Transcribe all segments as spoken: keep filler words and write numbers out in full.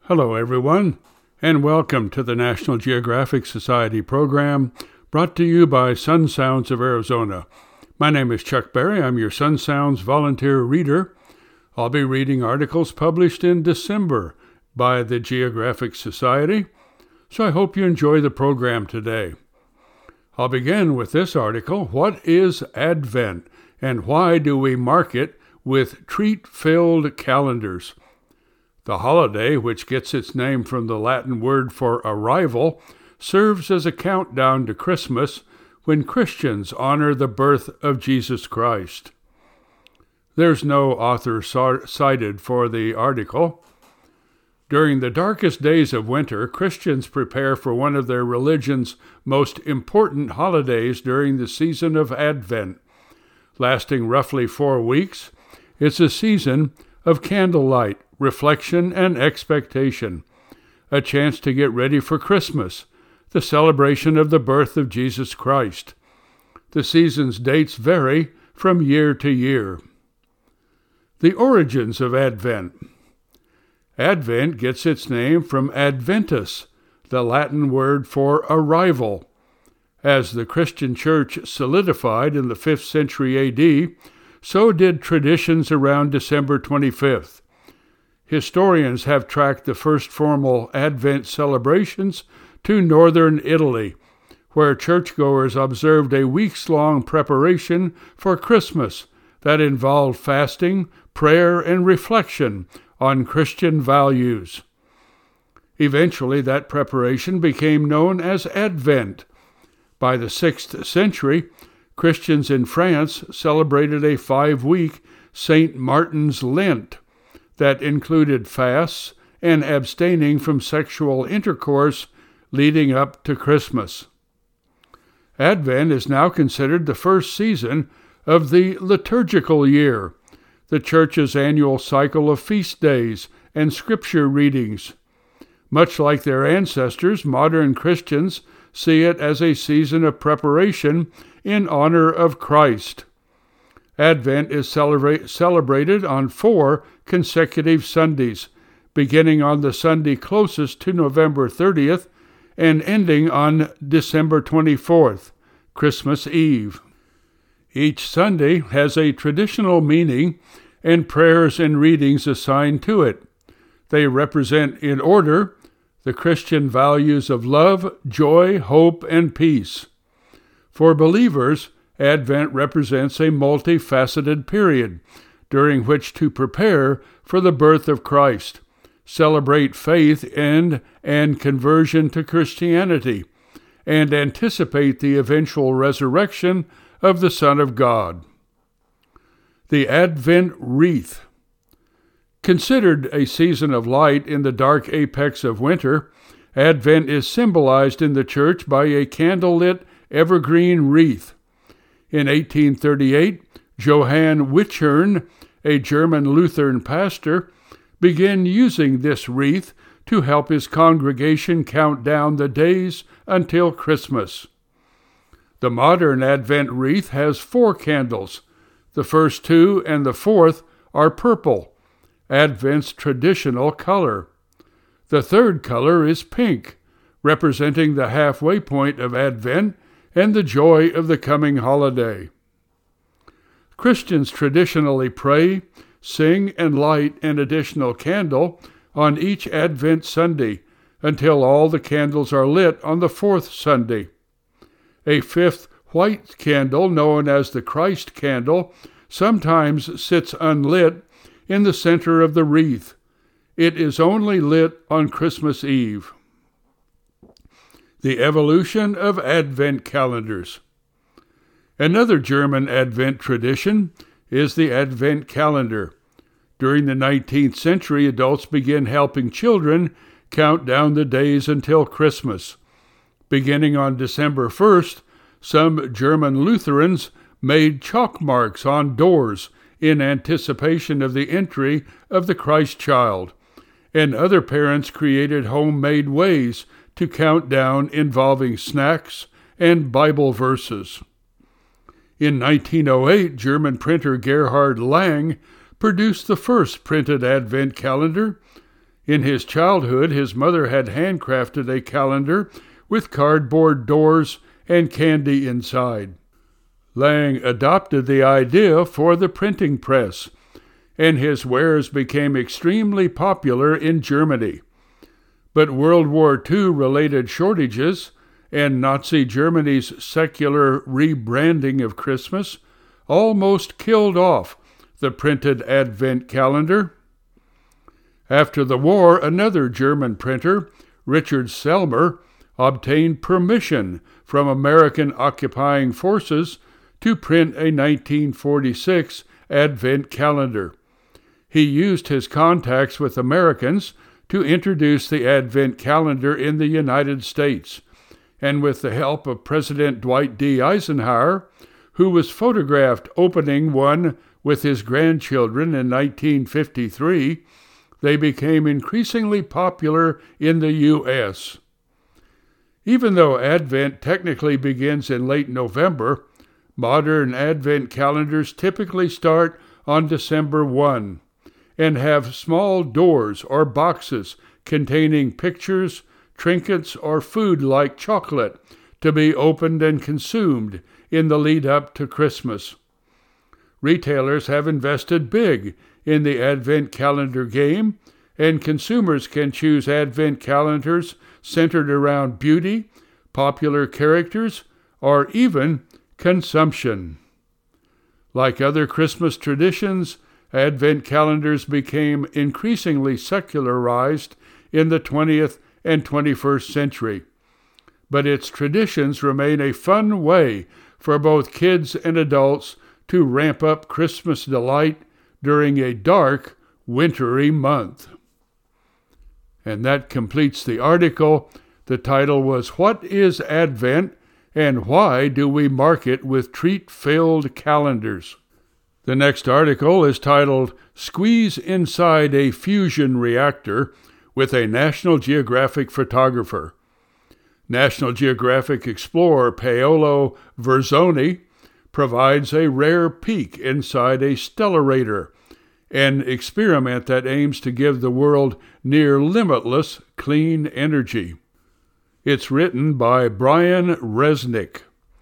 Hello, everyone, and welcome to the National Geographic Society program brought to you by Sun Sounds of Arizona. My name is Chuck Berry. I'm your Sun Sounds volunteer reader. I'll be reading articles published in December by the Geographic Society, so I hope you enjoy the program today. I'll begin with this article, What is Advent, and why do we mark it with treat-filled calendars? The holiday, which gets its name from the Latin word for arrival, serves as a countdown to Christmas when Christians honor the birth of Jesus Christ. There's no author cited for the article. During the darkest days of winter, Christians prepare for one of their religion's most important holidays during the season of Advent. Lasting roughly four weeks, it's a season of candlelight, reflection, and expectation, a chance to get ready for Christmas, the celebration of the birth of Jesus Christ. The season's dates vary from year to year. The origins of Advent. Advent gets its name from Adventus, the Latin word for arrival. As the Christian church solidified in the fifth century A D, so did traditions around December twenty-fifth. Historians have tracked the first formal Advent celebrations to northern Italy, where churchgoers observed a weeks-long preparation for Christmas that involved fasting, prayer, and reflection on Christian values. Eventually, that preparation became known as Advent. By the sixth century, Christians in France celebrated a five-week Saint Martin's Lent that included fasts and abstaining from sexual intercourse leading up to Christmas. Advent is now considered the first season of the liturgical year, the Church's annual cycle of feast days and scripture readings. Much like their ancestors, modern Christians see it as a season of preparation in honor of Christ. Advent is celebrate, celebrated on four consecutive Sundays, beginning on the Sunday closest to November thirtieth and ending on December twenty-fourth, Christmas Eve. Each Sunday has a traditional meaning and prayers and readings assigned to it. They represent, in order, the Christian values of love, joy, hope, and peace. For believers, Advent represents a multifaceted period during which to prepare for the birth of Christ, celebrate faith in and conversion to Christianity, and anticipate the eventual resurrection of the Son of God. The Advent Wreath. Considered a season of light in the dark apex of winter, Advent is symbolized in the church by a candlelit evergreen wreath. In eighteen thirty-eight, Johann Wichern, a German Lutheran pastor, began using this wreath to help his congregation count down the days until Christmas. The modern Advent wreath has four candles. The first two and the fourth are purple, Advent's traditional color. The third color is pink, representing the halfway point of Advent and the joy of the coming holiday. Christians traditionally pray, sing, and light an additional candle on each Advent Sunday until all the candles are lit on the fourth Sunday. A fifth white candle, known as the Christ candle, sometimes sits unlit in the center of the wreath. It is only lit on Christmas Eve. The evolution of Advent calendars. Another German Advent tradition is the Advent calendar. During the nineteenth century, adults began helping children count down the days until Christmas. Beginning on December first, some German Lutherans made chalk marks on doors in anticipation of the entry of the Christ child, and other parents created homemade ways to count down involving snacks and Bible verses. In nineteen oh eight, German printer Gerhard Lang produced the first printed Advent calendar. In his childhood, his mother had handcrafted a calendar with cardboard doors and candy inside. Lang adopted the idea for the printing press, and his wares became extremely popular in Germany. But World War Two-related shortages and Nazi Germany's secular rebranding of Christmas almost killed off the printed Advent calendar. After the war, another German printer, Richard Selmer, obtained permission from American occupying forces to print a nineteen forty-six Advent calendar. He used his contacts with Americans to introduce the Advent calendar in the United States, and with the help of President Dwight D. Eisenhower, who was photographed opening one with his grandchildren in nineteen fifty-three, they became increasingly popular in the U S Even though Advent technically begins in late November, modern Advent calendars typically start on December first and have small doors or boxes containing pictures, trinkets, or food like chocolate to be opened and consumed in the lead up to Christmas. Retailers have invested big in the Advent calendar game, and consumers can choose Advent calendars centered around beauty, popular characters, or even consumption. Like other Christmas traditions, Advent calendars became increasingly secularized in the twentieth and twenty-first century, but its traditions remain a fun way for both kids and adults to ramp up Christmas delight during a dark, wintry month. And that completes the article. The title was, "What is Advent, and why do we mark it with treat-filled calendars?" The next article is titled, "Squeeze Inside a Fusion Reactor with a National Geographic Photographer." National Geographic explorer Paolo Verzoni provides a rare peek inside a stellarator, an experiment that aims to give the world near-limitless clean energy. It's written by Brian Resnick.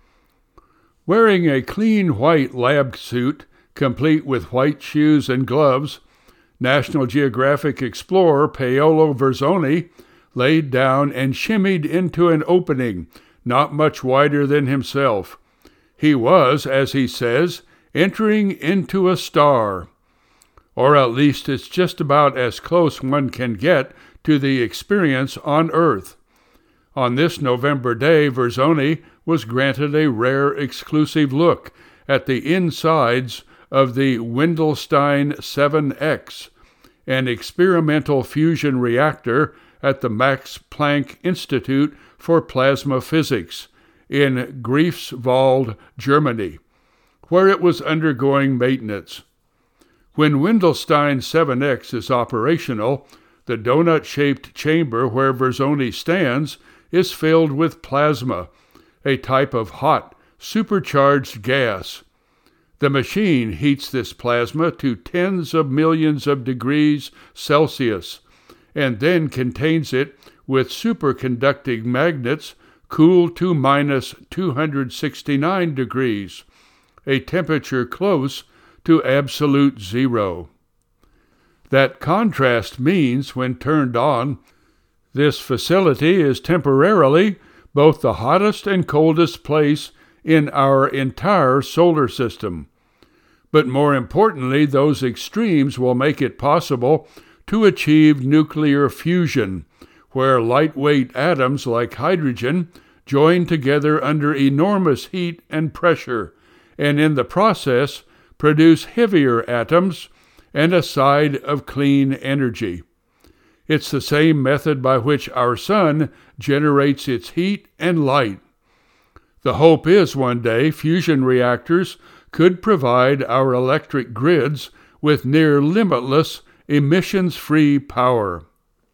Wearing a clean white lab suit, complete with white shoes and gloves, National Geographic explorer Paolo Verzoni laid down and shimmied into an opening not much wider than himself. He was, as he says, entering into a star. Or at least it's just about as close one can get to the experience on Earth. On this November day, Verzoni was granted a rare exclusive look at the insides of the Wendelstein seven X, an experimental fusion reactor at the Max Planck Institute for Plasma Physics in Greifswald, Germany, where it was undergoing maintenance. When Wendelstein seven X is operational, the donut-shaped chamber where Verzoni stands is filled with plasma, a type of hot, supercharged gas. The machine heats this plasma to tens of millions of degrees Celsius, and then contains it with superconducting magnets cooled to minus two hundred sixty-nine degrees, a temperature close to absolute zero. That contrast means, when turned on, this facility is temporarily both the hottest and coldest place in our entire solar system. But more importantly, those extremes will make it possible to achieve nuclear fusion, where lightweight atoms like hydrogen join together under enormous heat and pressure, and in the process produce heavier atoms and a side of clean energy. It's the same method by which our sun generates its heat and light. The hope is one day fusion reactors could provide our electric grids with near-limitless, emissions-free power.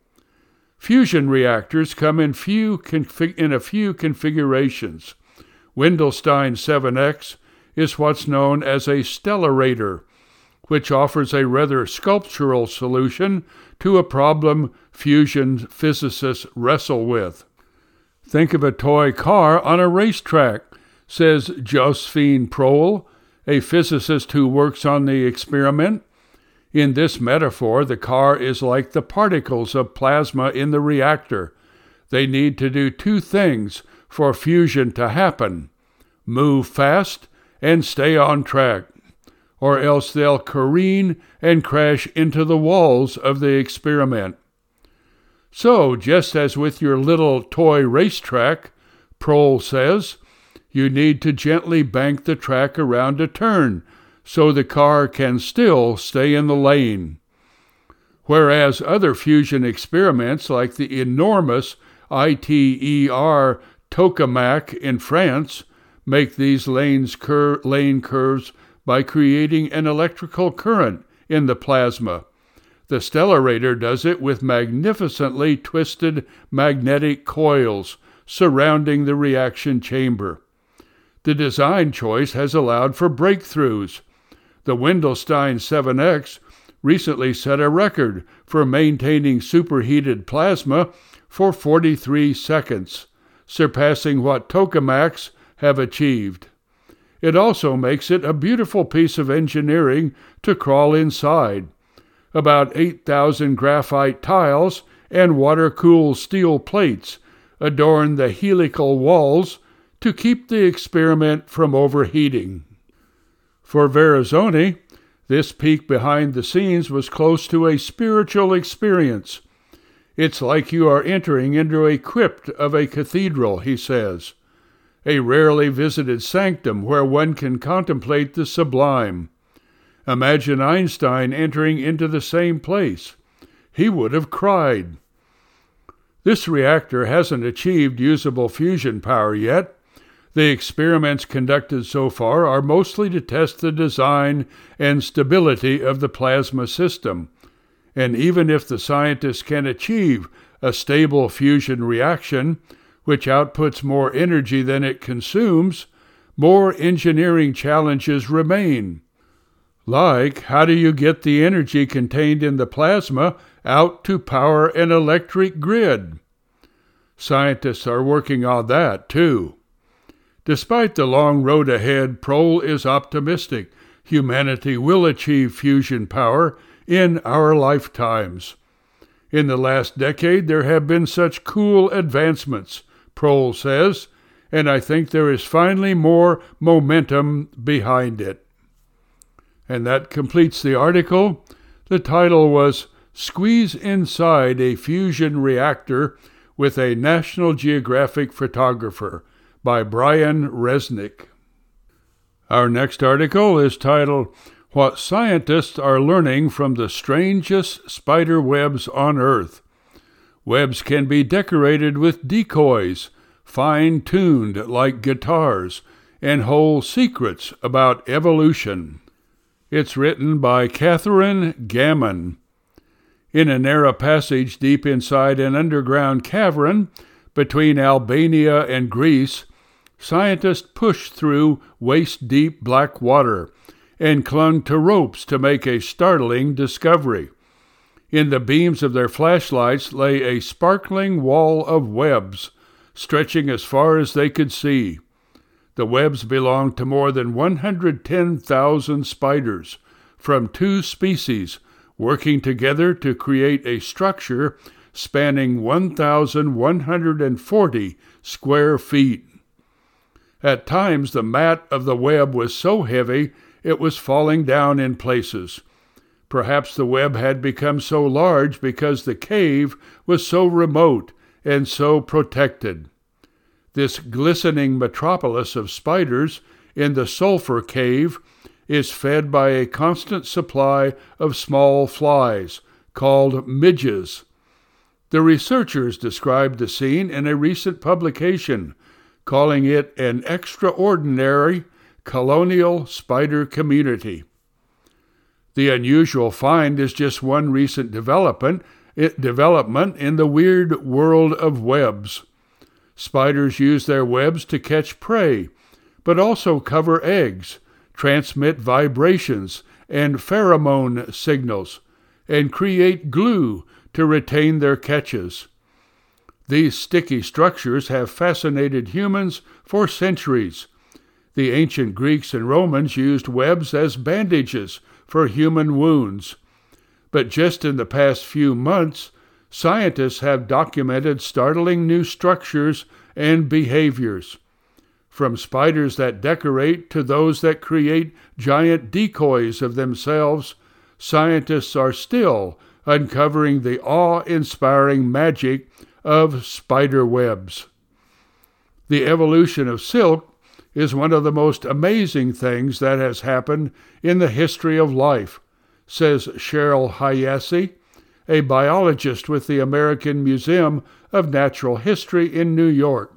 Fusion reactors come in, few config- in a few configurations. Wendelstein seven X is what's known as a stellarator, which offers a rather sculptural solution to a problem fusion physicists wrestle with. Think of a toy car on a racetrack, says Josephine Prohl, a physicist who works on the experiment. In this metaphor, the car is like the particles of plasma in the reactor. They need to do two things for fusion to happen: move fast and stay on track, or else they'll careen and crash into the walls of the experiment. So, just as with your little toy racetrack, Prohl says, you need to gently bank the track around a turn so the car can still stay in the lane. Whereas other fusion experiments like the enormous ITER tokamak in France make these lanes cur- lane curves by creating an electrical current in the plasma. The Stellarator does it with magnificently twisted magnetic coils surrounding the reaction chamber. The design choice has allowed for breakthroughs. The Wendelstein seven X recently set a record for maintaining superheated plasma for forty-three seconds, surpassing what tokamaks have achieved. It also makes it a beautiful piece of engineering to crawl inside. About eight thousand graphite tiles and water-cooled steel plates adorn the helical walls to keep the experiment from overheating. For Verrazzoni, this peek behind the scenes was close to a spiritual experience. It's like you are entering into a crypt of a cathedral, he says, a rarely visited sanctum where one can contemplate the sublime. Imagine Einstein entering into the same place. He would have cried. This reactor hasn't achieved usable fusion power yet. The experiments conducted so far are mostly to test the design and stability of the plasma system. And even if the scientists can achieve a stable fusion reaction, which outputs more energy than it consumes, more engineering challenges remain. Like, how do you get the energy contained in the plasma out to power an electric grid? Scientists are working on that, too. Despite the long road ahead, Prohl is optimistic humanity will achieve fusion power in our lifetimes. In the last decade, there have been such cool advancements, Prohl says, and I think there is finally more momentum behind it. And that completes the article. The title was Squeeze Inside a Fusion Reactor with a National Geographic Photographer by Brian Resnick. Our next article is titled What Scientists Are Learning from the Strangest Spider Webs on Earth. Webs can be decorated with decoys, fine-tuned like guitars, and hold secrets about evolution. It's written by Catherine Gammon. In a narrow passage deep inside an underground cavern between Albania and Greece, scientists pushed through waist-deep black water and clung to ropes to make a startling discovery. In the beams of their flashlights lay a sparkling wall of webs, stretching as far as they could see. The webs belonged to more than one hundred ten thousand spiders from two species working together to create a structure spanning one thousand one hundred forty square feet. At times, the mat of the web was so heavy it was falling down in places. Perhaps the web had become so large because the cave was so remote and so protected. This glistening metropolis of spiders in the sulfur cave is fed by a constant supply of small flies called midges. The researchers described the scene in a recent publication, calling it an extraordinary colonial spider community. The unusual find is just one recent development, it, development in the weird world of webs. Spiders use their webs to catch prey, but also cover eggs, transmit vibrations, and pheromone signals, and create glue to retain their catches. These sticky structures have fascinated humans for centuries. The ancient Greeks and Romans used webs as bandages for human wounds. But just in the past few months, scientists have documented startling new structures and behaviors. From spiders that decorate to those that create giant decoys of themselves, scientists are still uncovering the awe-inspiring magic of spider webs. The evolution of silk is one of the most amazing things that has happened in the history of life, says Cheryl Hayashi, a biologist with the American Museum of Natural History in New York.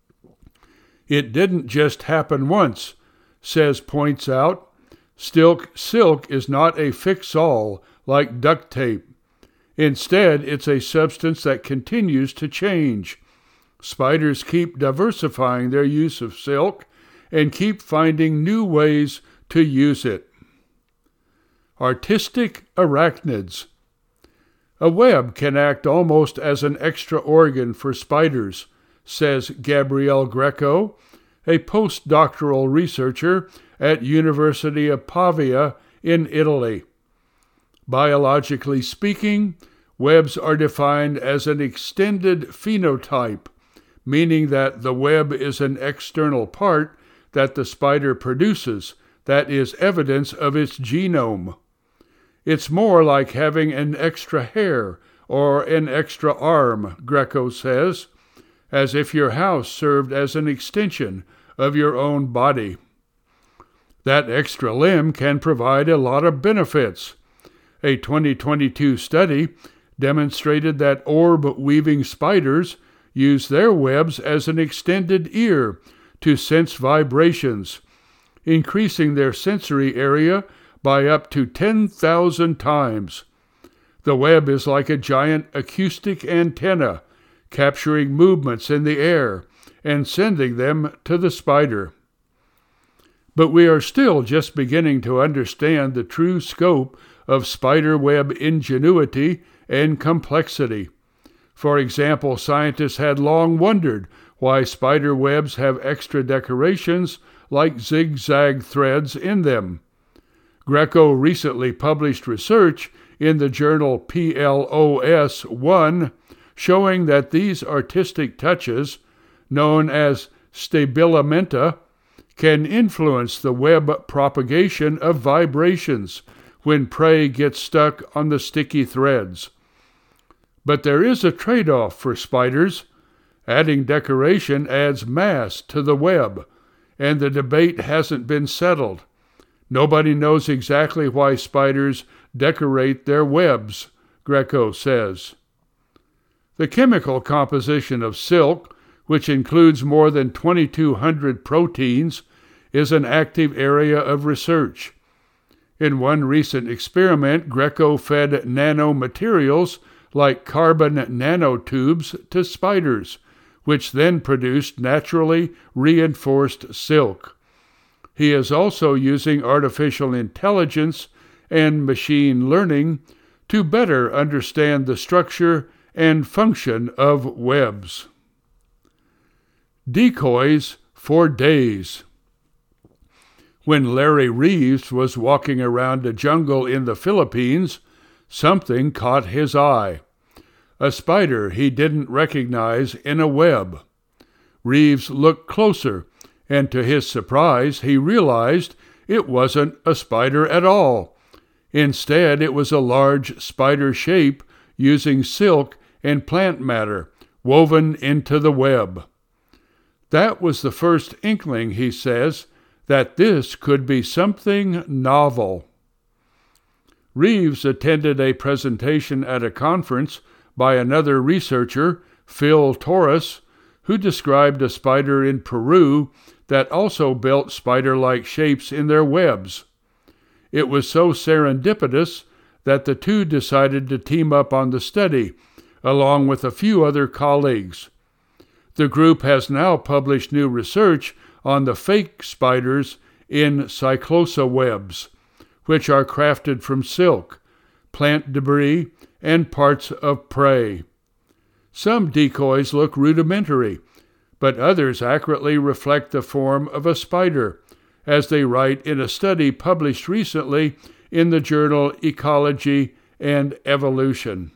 It didn't just happen once, says points out. Silk, silk is not a fix-all like duct tape. Instead, it's a substance that continues to change. Spiders keep diversifying their use of silk and keep finding new ways to use it. Artistic arachnids. A web can act almost as an extra organ for spiders, says Gabriele Greco, a postdoctoral researcher at University of Pavia in Italy. Biologically speaking, webs are defined as an extended phenotype, meaning that the web is an external part that the spider produces that is evidence of its genome. It's more like having an extra hair or an extra arm, Greco says, as if your house served as an extension of your own body. That extra limb can provide a lot of benefits. A twenty twenty-two study demonstrated that orb-weaving spiders use their webs as an extended ear to sense vibrations, increasing their sensory area by up to ten thousand times. The web is like a giant acoustic antenna, capturing movements in the air and sending them to the spider. But we are still just beginning to understand the true scope of spider web ingenuity and complexity. For example, scientists had long wondered why spider webs have extra decorations like zigzag threads in them. Greco recently published research in the journal P L O S one showing that these artistic touches, known as stabilimenta, can influence the web propagation of vibrations when prey gets stuck on the sticky threads. But there is a trade-off for spiders. Adding decoration adds mass to the web, and the debate hasn't been settled. Nobody knows exactly why spiders decorate their webs, Greco says. The chemical composition of silk, which includes more than twenty-two hundred proteins, is an active area of research. In one recent experiment, Greco fed nanomaterials like carbon nanotubes to spiders, which then produced naturally reinforced silk. He is also using artificial intelligence and machine learning to better understand the structure and function of webs. Decoys for days. When Larry Reeves was walking around a jungle in the Philippines, something caught his eye. A spider he didn't recognize in a web. Reeves looked closer, and to his surprise, he realized it wasn't a spider at all. Instead, it was a large spider shape using silk and plant matter woven into the web. That was the first inkling, he says, that this could be something novel. Reeves attended a presentation at a conference by another researcher, Phil Torres, who described a spider in Peru that also built spider-like shapes in their webs. It was so serendipitous that the two decided to team up on the study, along with a few other colleagues. The group has now published new research on the fake spiders in cyclosa webs, which are crafted from silk, plant debris, and parts of prey. Some decoys look rudimentary, but others accurately reflect the form of a spider, as they write in a study published recently in the journal Ecology and Evolution.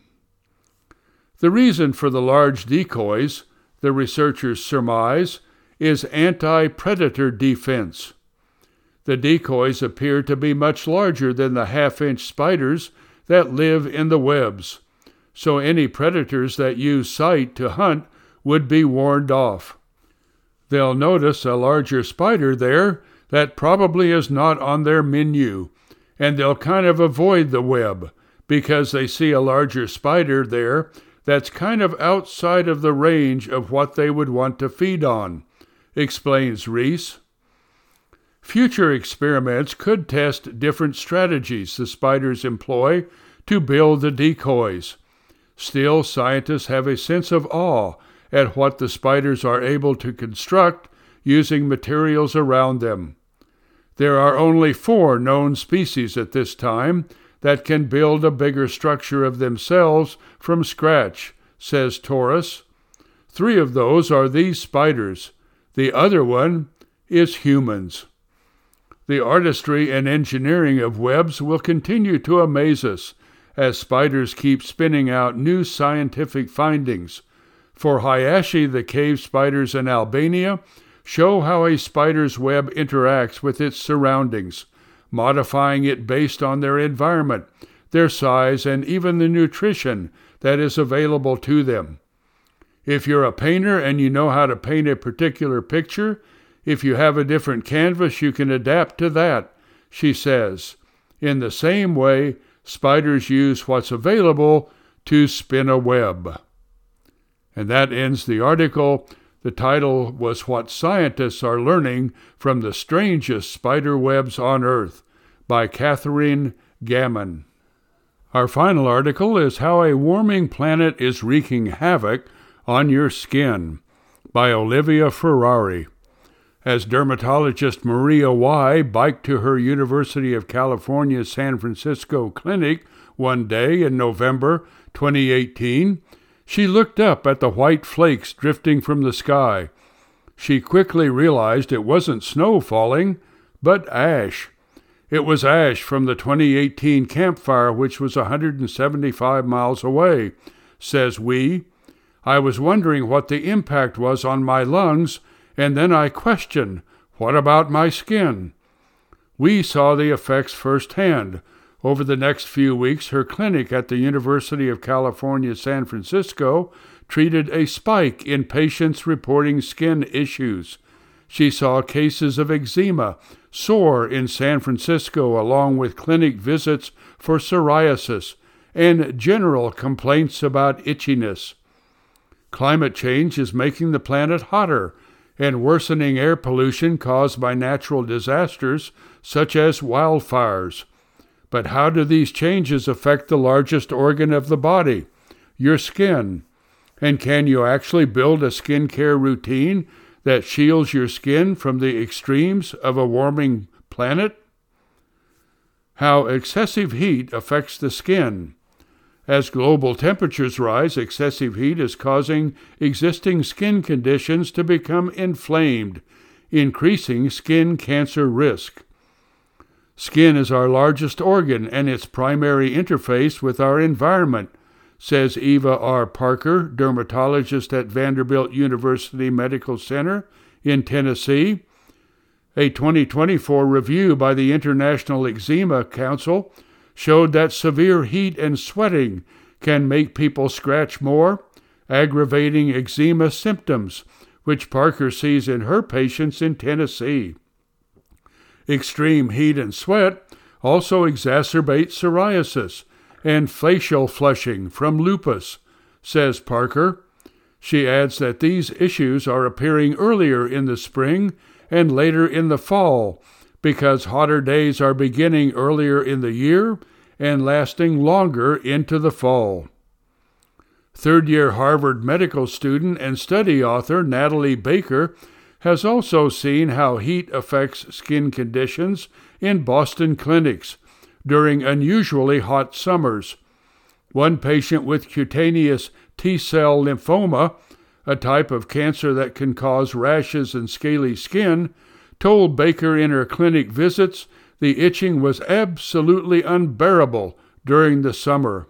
The reason for the large decoys, the researchers surmise, is anti-predator defense. The decoys appear to be much larger than the half-inch spiders that live in the webs, so any predators that use sight to hunt would be warned off. They'll notice a larger spider there that probably is not on their menu, and they'll kind of avoid the web because they see a larger spider there that's kind of outside of the range of what they would want to feed on, explains Reese. Future experiments could test different strategies the spiders employ to build the decoys. Still, scientists have a sense of awe at what the spiders are able to construct using materials around them. There are only four known species at this time that can build a bigger structure of themselves from scratch, says Torres. Three of those are these spiders. The other one is humans. The artistry and engineering of webs will continue to amaze us as spiders keep spinning out new scientific findings. For Hayashi, the cave spiders in Albania show how a spider's web interacts with its surroundings, modifying it based on their environment, their size, and even the nutrition that is available to them. If you're a painter and you know how to paint a particular picture, if you have a different canvas, you can adapt to that, she says. In the same way, spiders use what's available to spin a web. And that ends the article. The title was What Scientists Are Learning from the Strangest Spider Webs on Earth by Catherine Gammon. Our final article is How a Warming Planet is Wreaking Havoc on Your Skin by Olivia Ferrari. As dermatologist Maria Y. biked to her University of California San Francisco clinic one day in November twenty eighteen, she looked up at the white flakes drifting from the sky. She quickly realized it wasn't snow falling, but ash. It was ash from the twenty eighteen campfire, which was one hundred seventy-five miles away, says We. I was wondering what the impact was on my lungs, and then I questioned, what about my skin? We saw the effects firsthand. Over the next few weeks, her clinic at the University of California, San Francisco, treated a spike in patients reporting skin issues. She saw cases of eczema soar in San Francisco, along with clinic visits for psoriasis and general complaints about itchiness. Climate change is making the planet hotter, and worsening air pollution caused by natural disasters such as wildfires. But how do these changes affect the largest organ of the body, your skin? And can you actually build a skincare routine that shields your skin from the extremes of a warming planet? How excessive heat affects the skin. As global temperatures rise, excessive heat is causing existing skin conditions to become inflamed, increasing skin cancer risk. Skin is our largest organ and its primary interface with our environment, says Eva R. Parker, dermatologist at Vanderbilt University Medical Center in Tennessee. A twenty twenty-four review by the International Eczema Council showed that severe heat and sweating can make people scratch more, aggravating eczema symptoms, which Parker sees in her patients in Tennessee. Extreme heat and sweat also exacerbate psoriasis and facial flushing from lupus, says Parker. She adds that these issues are appearing earlier in the spring and later in the fall, because hotter days are beginning earlier in the year and lasting longer into the fall. Third-year Harvard medical student and study author Natalie Baker has also seen how heat affects skin conditions in Boston clinics, during unusually hot summers. One patient with cutaneous T-cell lymphoma, a type of cancer that can cause rashes and scaly skin, told Baker in her clinic visits the itching was absolutely unbearable during the summer.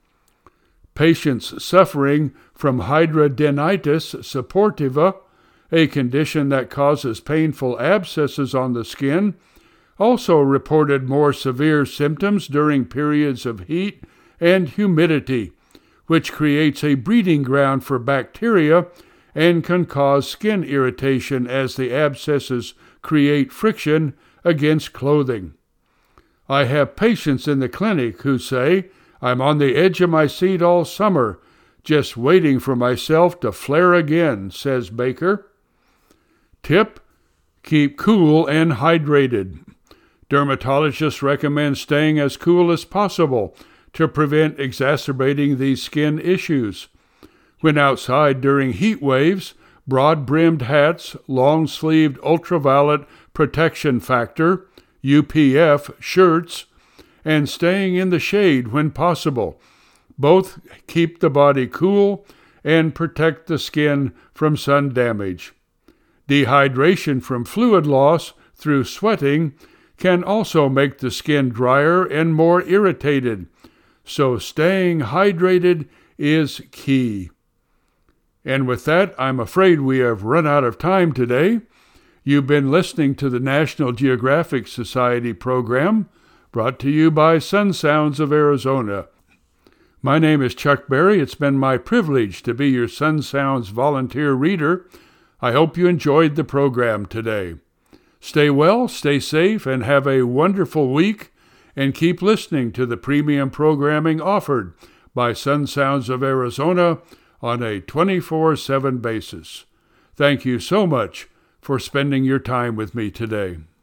Patients suffering from hidradenitis suppurativa, a condition that causes painful abscesses on the skin, also reported more severe symptoms during periods of heat and humidity, which creates a breeding ground for bacteria and can cause skin irritation as the abscesses create friction against clothing. I have patients in the clinic who say, "I'm on the edge of my seat all summer, just waiting for myself to flare again," says Baker. Tip: keep cool and hydrated. Dermatologists recommend staying as cool as possible to prevent exacerbating these skin issues. When outside during heat waves, broad-brimmed hats, long-sleeved ultraviolet protection factor, U P F shirts, and staying in the shade when possible. Both keep the body cool and protect the skin from sun damage. Dehydration from fluid loss through sweating can also make the skin drier and more irritated, so staying hydrated is key. And with that, I'm afraid we have run out of time today. You've been listening to the National Geographic Society program, brought to you by Sun Sounds of Arizona. My name is Chuck Berry. It's been my privilege to be your Sun Sounds volunteer reader. I hope you enjoyed the program today. Stay well, stay safe, and have a wonderful week, and keep listening to the premium programming offered by Sun Sounds of Arizona on a twenty-four seven basis. Thank you so much for spending your time with me today.